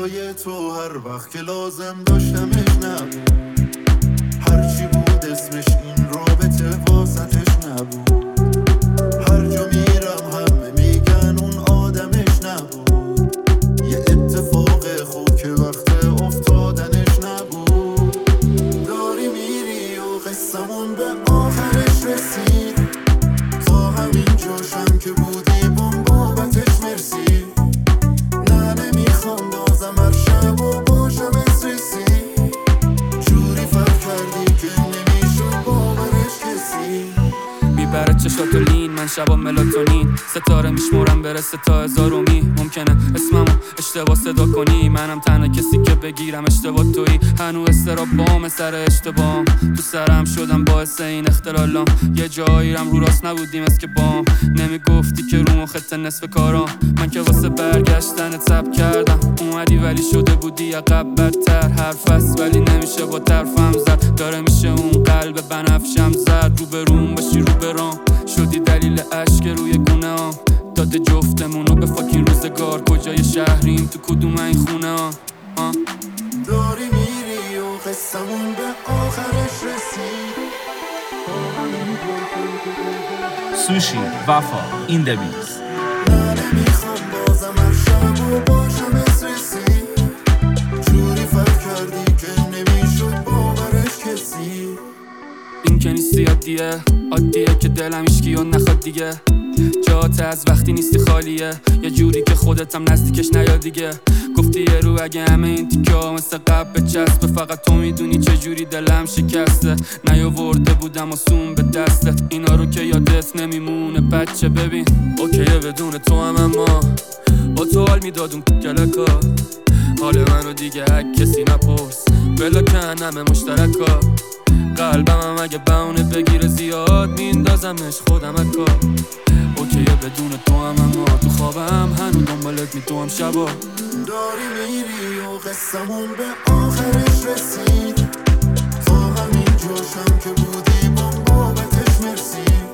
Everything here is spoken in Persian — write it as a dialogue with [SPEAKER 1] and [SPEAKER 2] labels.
[SPEAKER 1] جای تو هر وقت که لازم داشتمش نبود. هرچی بود اسمش این رابطه واسطش نبود. هر جا میرم همه میگن اون آدمش نبود. یه اتفاق خوب که وقت افتادنش نبود. داری میری و قصمون به آخرش رسید. تا همین جاشم که بودی بابتش مرسی. نه نمیخوام بازم هر شب و باشم استرسی. جوری فرق کردی که نمیشد باورش کسی.
[SPEAKER 2] میبره چشات و لین، من شبا ملاتونین. ستاره میشمورم برسه تا 1000 و ممکنه اسممو اشتباه صدا کنی. منم تنها کسی که بگیرم اشتباه تویی. هنوز استراب بام سر اشتباهم. تو سرم شدم باعث این اختلالام. یه جاییرم رو راست نبودیم از که بام. نمیگفتی که رو مخت نصف کارام. من که واسه برگشتن تب کردم. اومدی ولی شده بودی عقب بدتر. حرف است ولی نمیشه با طرفم زد. داره میشه اون قلب بنفشم زد. رو به روم باشی رو به رام. شدی دلیل اشک روی گونه ها. داده جفتمونو به فاکین روزگار. کجای شهریم تو کدوم این خونه ها.
[SPEAKER 1] داری میری و قصمون به آخرش رسید.
[SPEAKER 3] سوشی وفا این دبیز.
[SPEAKER 1] نه نمیخوام بازم هر شب و باشم استرسی. جوری فرق کردی که نمیشد باورش کسی.
[SPEAKER 2] این که نیستی عادیه که دلم هیچکی و نخواد دیگه. جات از وقتی نیستی خالیه. یه جوری که خودتم نزدیکش نیاد دیگه. گفتی یه رو اگه همه این تیکه ها مثل قبل بچسبه. فقط تو میدونی چه جوری دلم شکسته. نیاورده بودم آسون به دستت. اینا رو که یادت نمیمونه بچه. ببین اوکیه بدون تو هم، اما با تو حال میداد اون کلکا. حال منو دیگه کسی نپرس. بلاکن همه مشترکا. قلبم هم اگه بهونه بگیره زیاد میندازمش خودم اکا. اوکیه بدون تو هم، اما تو خوابم هنو دنبالت میدوام شبا.
[SPEAKER 1] داری میری و قصمون به آخرش رسید. تا همین جاشم که بودی بابتش مرسی.